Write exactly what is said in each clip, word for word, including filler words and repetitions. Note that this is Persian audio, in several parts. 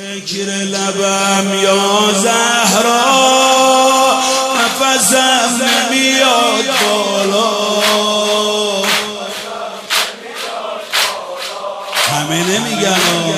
ذکر لبم یا زهرا نفسم نمیاد بالا همه نمیگن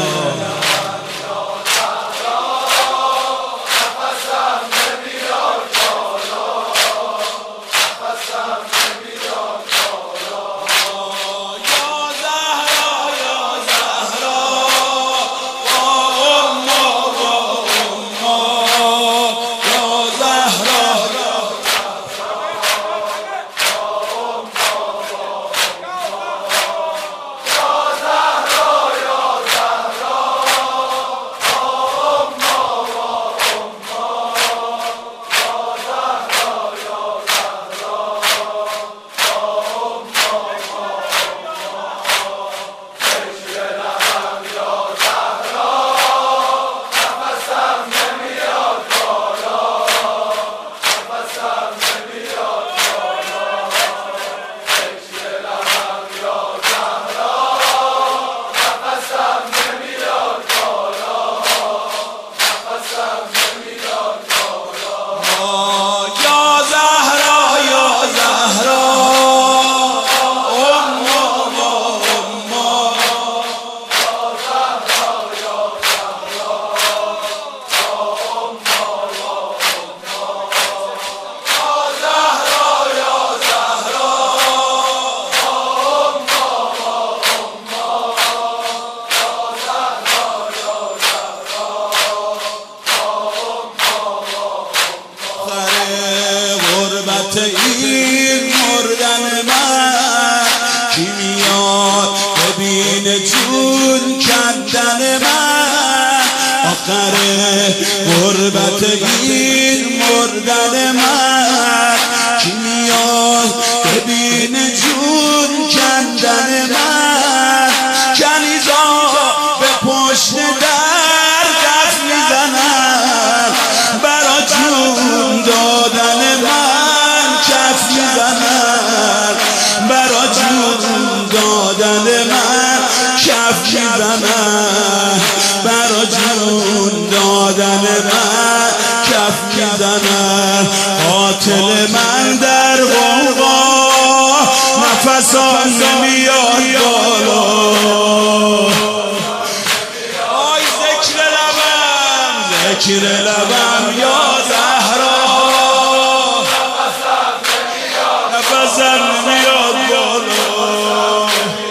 این مردن من کی میاد ببین جون کندن من آخر غربت این مردن من کی میاد ببین جون کندن من کنیزا به پشت در دست میزنن برا جون دادن من کف میزنن برا جون دادن من کف میزنن برا جون دادن من کف میزنن قاتل من در غوغا نفسم نمیاد بالا آی ذکر لبم ذکر لبم یا زهرا نفسم نمیاد بالا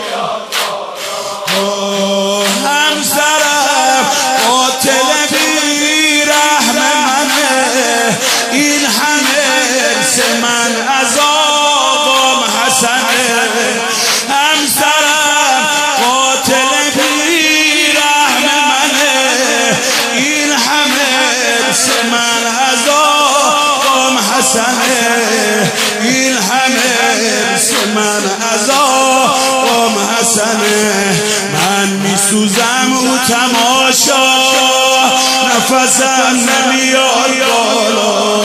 همسرم قاتل بی رحم منه این همه ارث من از آقام حسنه همسرم قاتل بی رحم منه این همه ارث من از آقام حسنه این همه ارث من از آقام حسنه من میسوزم او تماشا نفسم نمیاد بالا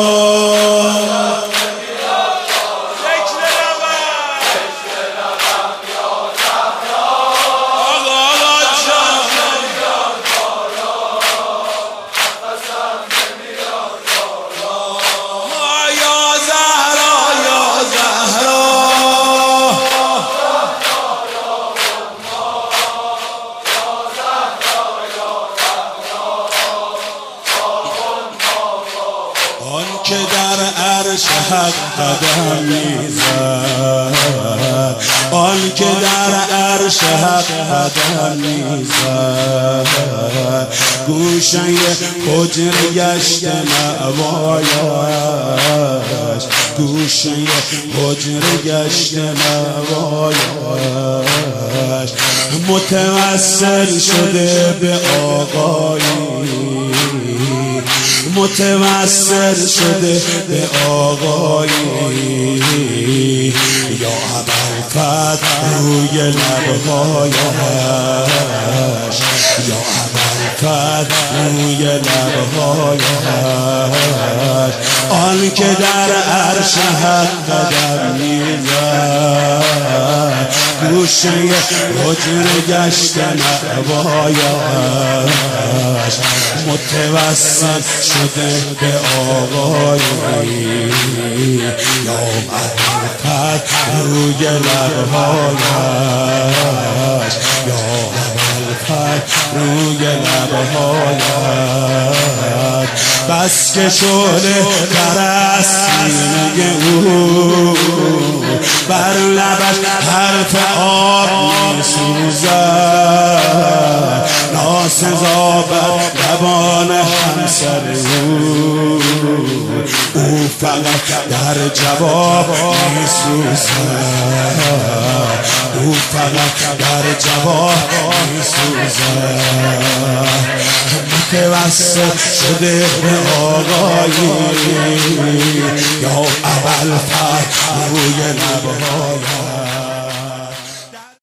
که در عرش حق قدم میزد آن که در عرش حق قدم میزد گوشه حجره گشت مأوایش گوشه حجره گشت مأوایش متوسل شده به آقایی متوسل شده به آقایی یا ابوالفتح روی لبهایش یا ابوالفتح روی لبهایش آن که در عرش حق قدم میزد گوشه حجره گشت مأوایش متوسل شده به آقایی یا معرفت روی لبهایش یا معرفت روی لبهایش بس که شده در از سینه او بر لبش حرف آب می سوزد ناسزا بر لبان همسر او او فقط در جواب می سوزد او فقط در جواب می سوزد متوسل شده به آقایی یا ابوالفتح روی لبهایش